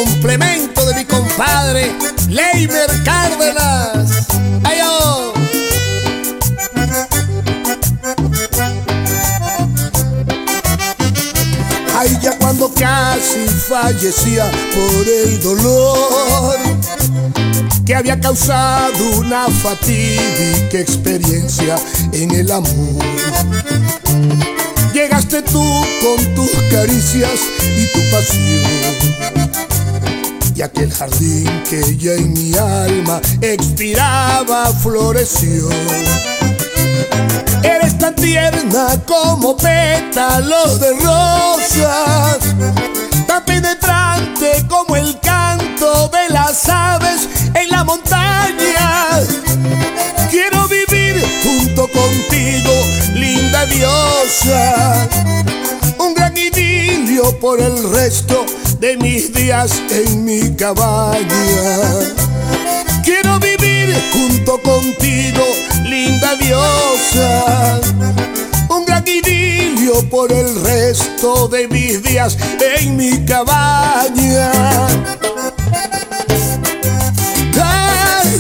complemento de mi compadre Leimer Cárdenas. ¡Ay, oh! Ay, ya cuando casi fallecía por el dolor que había causado una fatídica experiencia en el amor, llegaste tú con tus caricias y tu pasión, y aquel jardín que ya en mi alma expiraba floreció. Eres tan tierna como pétalos de rosas, tan penetrante como el canto de las aves en la montaña. Quiero vivir junto contigo, linda diosa, un gran idilio por el resto de mis días en mi cabaña. Quiero vivir junto contigo, linda diosa, un gran idilio por el resto de mis días en mi cabaña. Ay,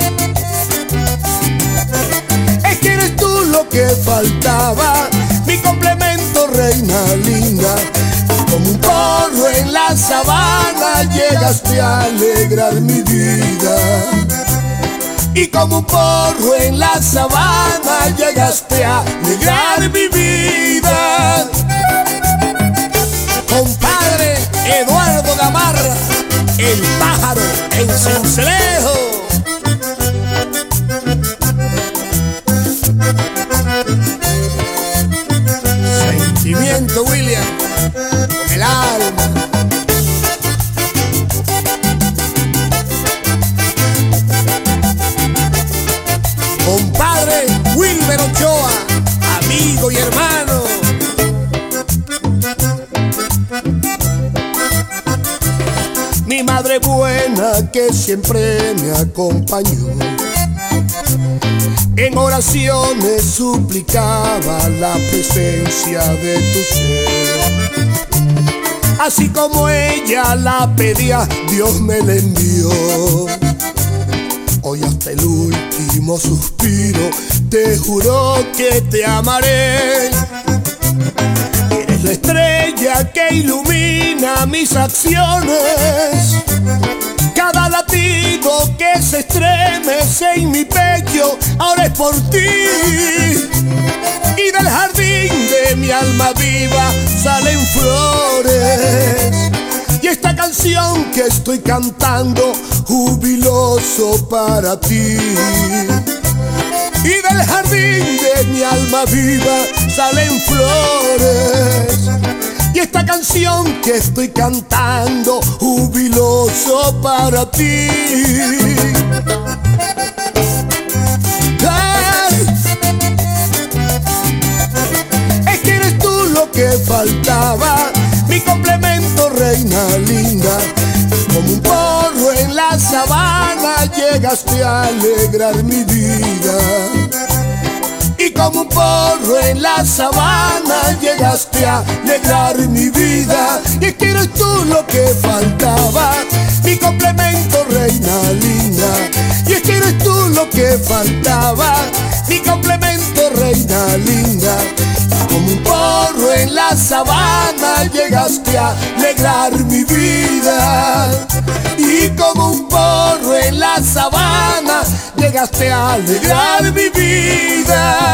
es que eres tú lo que faltaba, mi complemento, reina linda. Como un porro en la sabana llegaste a alegrar mi vida. Y como un porro en la sabana llegaste a alegrar mi vida. Compadre Eduardo Gamarra, el pájaro en Sincelejo. Sentimiento William, con el alma. Compadre Wilmer Ochoa, amigo y hermano. Mi madre buena que siempre me acompañó, en oraciones suplicaba la presencia de tu ser. Así como ella la pedía, Dios me la envió. Hoy hasta el último suspiro te juro que te amaré. Eres la estrella que ilumina mis acciones, cada latido que se estremece en mi pecho ahora es por ti. Y del jardín de mi alma viva salen flores, y esta canción que estoy cantando jubiloso para ti. Y del jardín de mi alma viva salen flores, y esta canción que estoy cantando jubiloso para ti. Ay, es que eres tú lo que faltaba, mi complemento, reina linda. Como un porro en la sabana llegaste a alegrar mi vida. Y como un porro en la sabana llegaste a alegrar mi vida. Y es que eres tú lo que faltaba, mi complemento, reina linda. Y es que eres tú lo que faltaba, mi complemento, reina linda. Como un porro en la sabana llegaste a alegrar mi vida. Y como un porro en la sabana llegaste a alegrar mi vida.